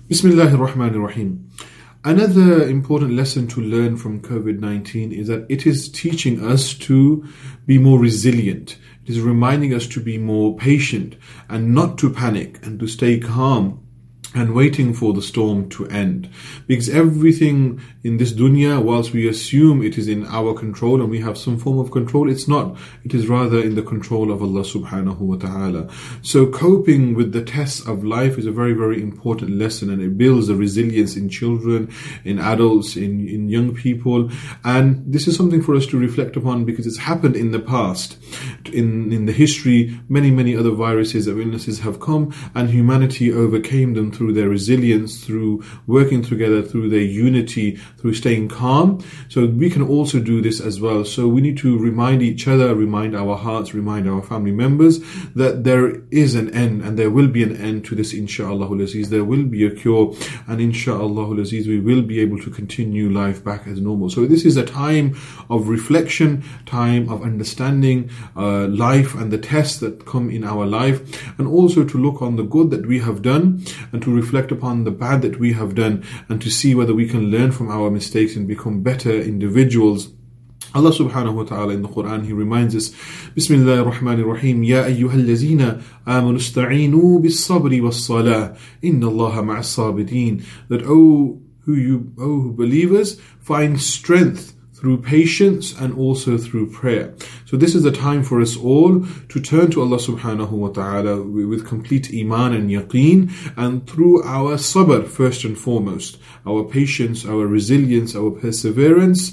Bismillahir Rahmanir Rahim. Another important lesson to learn from COVID-19 is that it is teaching us to be more resilient. It is reminding us to be more patient and not to panic and to stay calm and waiting for the storm to end. Because everything in this dunya, whilst we assume it is in our control and we have some form of control, it's not. It is rather in the control of Allah subhanahu wa ta'ala. So coping with the tests of life is a very, very important lesson, and it builds the resilience in children, in adults, in young people. And this is something for us to reflect upon, because it's happened in the past. In the history, many other viruses or illnesses have come, and humanity overcame them through their resilience, through working together, through their unity, through staying calm. So we can also do this as well. So we need to remind each other, remind our hearts, remind our family members that there is an end, and there will be an end to this, insha'Allah al-Aziz. There will be a cure, and insha'Allah al-Aziz, we will be able to continue life back as normal. So this is a time of reflection, time of understanding life and the tests that come in our life, and also to look on the good that we have done and to reflect upon the bad that we have done, and to see whether we can learn from our mistakes and become better individuals. Allah subhanahu wa ta'ala in the Quran, He reminds us, Bismillahir Rahmanir Rahim, Ya ayyuhal lazina amanu ista'inu bis sabri was salah, inna Allaha ma'as sabideen. That, O believers, find strength through patience and also through prayer. So this is a time for us all to turn to Allah subhanahu wa ta'ala with complete iman and yaqeen, and through our sabr first and foremost, our patience, our resilience, our perseverance,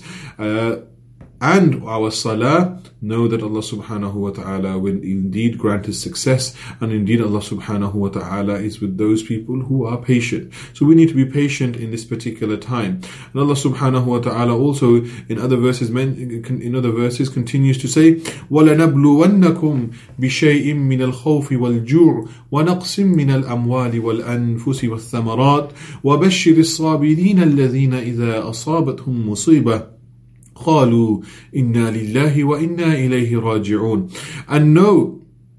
and our salah, know that Allah subhanahu wa ta'ala will indeed grant us success, and indeed Allah subhanahu wa ta'ala is with those people who are patient. So we need to be patient in this particular time. And Allah subhanahu wa ta'ala also in other verses continues to say, وَلَنَبْلُوَنَّكُمْ بِشَيْءٍ مِّنَ الْخَوْفِ وَالْجُوعِ وَنَقْصٍ مِّنَ الْأَمْوَالِ وَالْأَنفُسِ وَالثَّمَرَاتِ وَبَشِّرِ الصَّابِرِينَ الَّذِينَ إِذَا أَصَابَتْهُمْ مُصِيبَةٌ قالوا إنا لله وإنا إليه راجعون. And know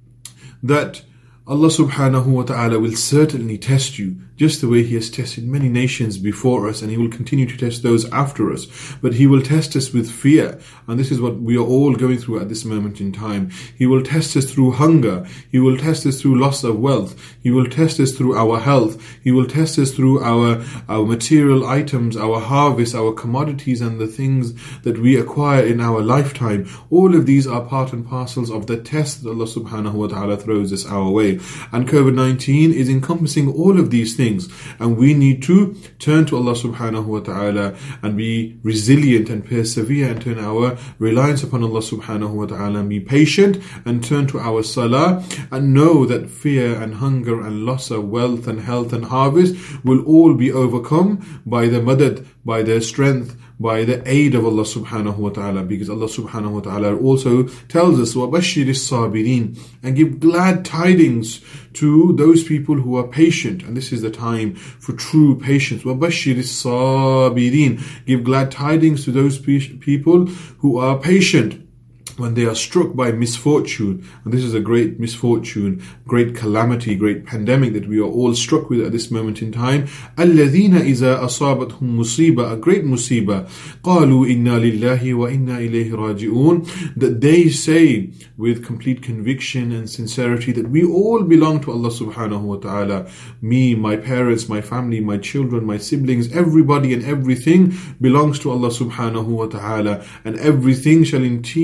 that Allah subhanahu wa ta'ala will certainly test you, just the way He has tested many nations before us, and He will continue to test those after us. But He will test us with fear, and this is what we are all going through at this moment in time. He will test us through hunger. He will test us through loss of wealth. He will test us through our health. He will test us through our material items, our harvest, our commodities, and the things that we acquire in our lifetime. All of these are part and parcels of the test that Allah subhanahu wa ta'ala throws us our way. And COVID-19 is encompassing all of these things. And we need to turn to Allah subhanahu wa ta'ala and be resilient and persevere, and turn our reliance upon Allah subhanahu wa ta'ala, and be patient, and turn to our salah, and know that fear and hunger and loss of wealth and health and harvest will all be overcome by the madad, by the strength, by the aid of Allah subhanahu wa ta'ala, because Allah subhanahu wa ta'ala also tells us, وَبَشِّرِ الصَّابِرِينَ, and give glad tidings to those people who are patient. And this is the time for true patience. وَبَشِّرِ الصَّابِرِينَ, give glad tidings to those people who are patient when they are struck by misfortune. And this is a great misfortune, great calamity, great pandemic that we are all struck with at this moment in time. الَّذِينَ إِذَا أَصَابَتْهُمْ مُصِيبَةٌ, a great musibah, قَالُوا إِنَّا لِلَّهِ وَإِنَّا إِلَيْهِ رَاجِعُونَ, that they say with complete conviction and sincerity that we all belong to Allah subhanahu wa ta'ala. Me, my parents, my family, my children, my siblings, everybody and everything belongs to Allah subhanahu wa ta'ala, and everything shall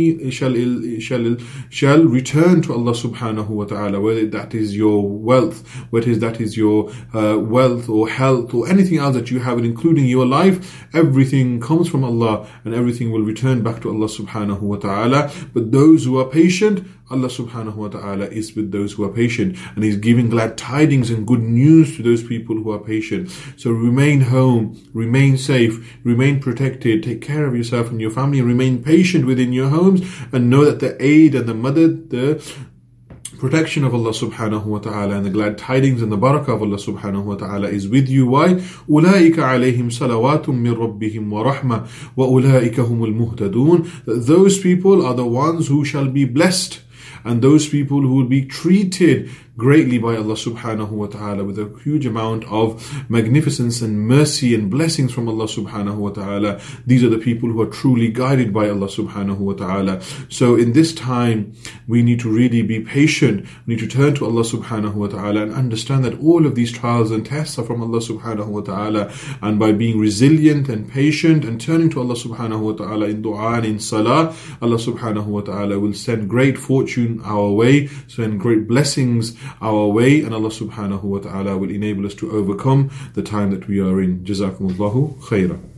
return to Allah subhanahu wa ta'ala, whether that is your wealth, whether that is your wealth or health or anything else that you have, including your life. Everything comes from Allah, and everything will return back to Allah subhanahu wa ta'ala. But those who are patient, Allah subhanahu wa ta'ala is with those who are patient, and He's giving glad tidings and good news to those people who are patient. So remain home, remain safe, remain protected, take care of yourself and your family, and remain patient within your homes, and know that the aid and the madad, the protection of Allah subhanahu wa ta'ala and the glad tidings and the barakah of Allah subhanahu wa ta'ala is with you. Why? أُولَٰئِكَ عَلَيْهِمْ صَلَوَاتٌ مِّن رَبِّهِمْ وَرَحْمَةٌ وَأُولَٰئِكَ هُمُ الْمُهْتَدُونَ. That those people are the ones who shall be blessed, and those people who will be treated greatly by Allah subhanahu wa ta'ala, with a huge amount of magnificence and mercy and blessings from Allah subhanahu wa ta'ala. These are the people who are truly guided by Allah subhanahu wa ta'ala. So in this time, we need to really be patient. We need to turn to Allah subhanahu wa ta'ala and understand that all of these trials and tests are from Allah subhanahu wa ta'ala. And by being resilient and patient and turning to Allah subhanahu wa ta'ala in dua and in salah, Allah subhanahu wa ta'ala will send great fortune our way, send great blessings our way, and Allah subhanahu wa ta'ala will enable us to overcome the time that we are in. Jazakumullahu khairan.